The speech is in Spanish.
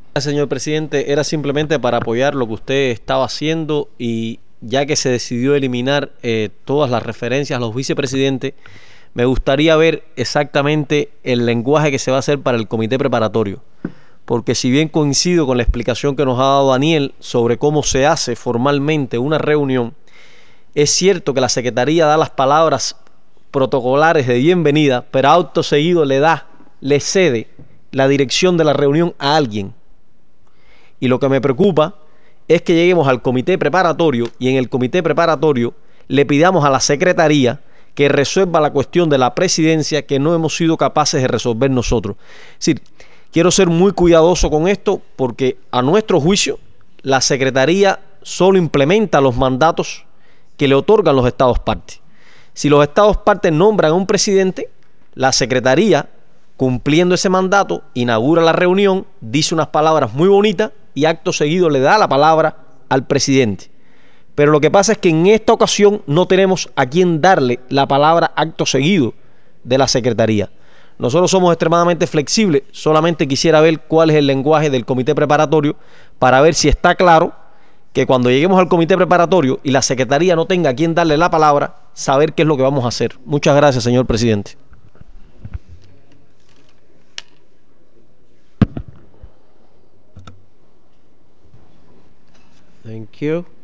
Señor presidente, era simplemente para apoyar lo que usted estaba haciendo y ya que se decidió eliminar todas las referencias a los vicepresidentes, me gustaría ver exactamente el lenguaje que se va a hacer para el comité preparatorio. Porque si bien coincido con la explicación que nos ha dado Daniel sobre cómo se hace formalmente una reunión, es cierto que la Secretaría da las palabras protocolares de bienvenida, pero acto seguido le cede la dirección de la reunión a alguien. Y lo que me preocupa es que lleguemos al comité preparatorio y en el comité preparatorio le pidamos a la Secretaría que resuelva la cuestión de la presidencia que no hemos sido capaces de resolver nosotros. Es decir, quiero ser muy cuidadoso con esto porque a nuestro juicio la Secretaría solo implementa los mandatos que le otorgan los estados partes. Si los estados partes nombran a un presidente, la Secretaría, cumpliendo ese mandato, inaugura la reunión, dice unas palabras muy bonitas y acto seguido le da la palabra al presidente. Pero lo que pasa es que en esta ocasión no tenemos a quien darle la palabra acto seguido de la Secretaría. Nosotros somos extremadamente flexibles, solamente quisiera ver cuál es el lenguaje del comité preparatorio para ver si está claro que cuando lleguemos al comité preparatorio y la Secretaría no tenga a quien darle la palabra, saber qué es lo que vamos a hacer. Muchas gracias, señor presidente. Thank you.